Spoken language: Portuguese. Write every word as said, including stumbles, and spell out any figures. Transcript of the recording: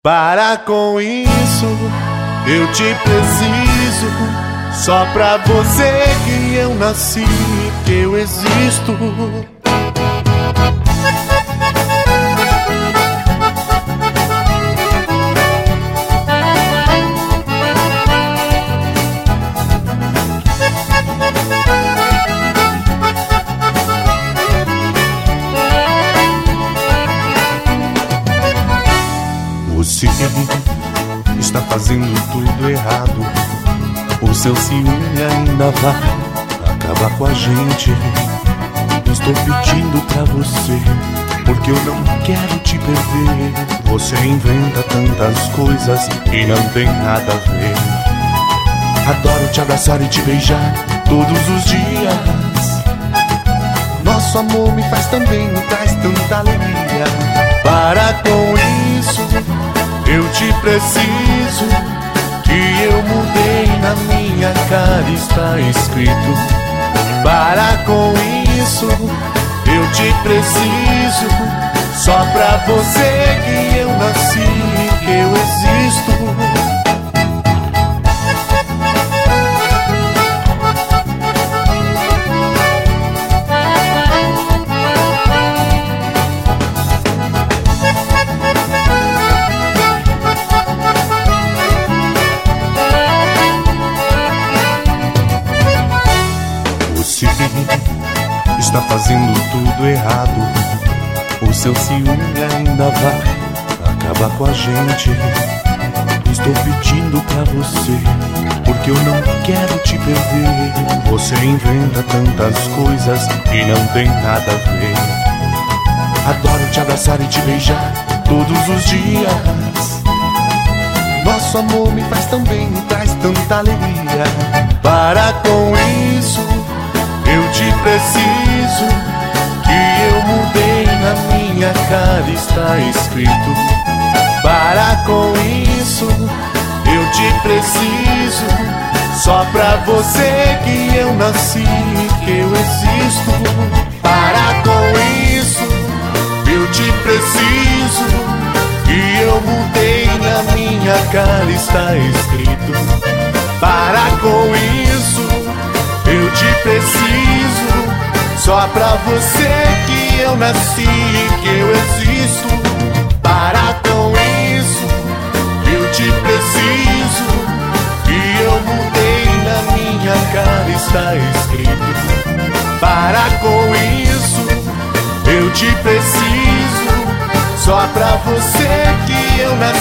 Para com isso, eu te preciso. Só pra você que eu nasci, que eu existo. Você está fazendo tudo errado. O seu ciúme ainda vai acabar com a gente. Estou pedindo pra você, porque eu não quero te perder. Você inventa tantas coisas e não tem nada a ver. Adoro te abraçar e te beijar todos os dias. Nosso amor me faz também, me traz tanta alegria. Para com isso, eu te preciso. Que eu mudei, na minha cara está escrito. Para com isso, eu te preciso. Só pra você que eu nasci, que eu existo. Você está fazendo tudo errado. O seu ciúme ainda vai acabar com a gente. Estou pedindo pra você, porque eu não quero te perder. Você inventa tantas coisas e não tem nada a ver. Adoro te abraçar e te beijar todos os dias. Nosso amor me faz também, me traz tanta alegria. Para com isso, eu te preciso. Que eu mudei, na minha cara está escrito. Para com isso, eu te preciso. Só pra você que eu nasci, que eu existo. Para com isso, eu te preciso. Que eu mudei, na minha cara está escrito. Para com isso, eu te preciso. Só pra você que eu nasci, que eu existo. Para com isso, eu te preciso. Que eu mudei, na minha cara está escrito. Para com isso, eu te preciso. Só pra você que eu nasci.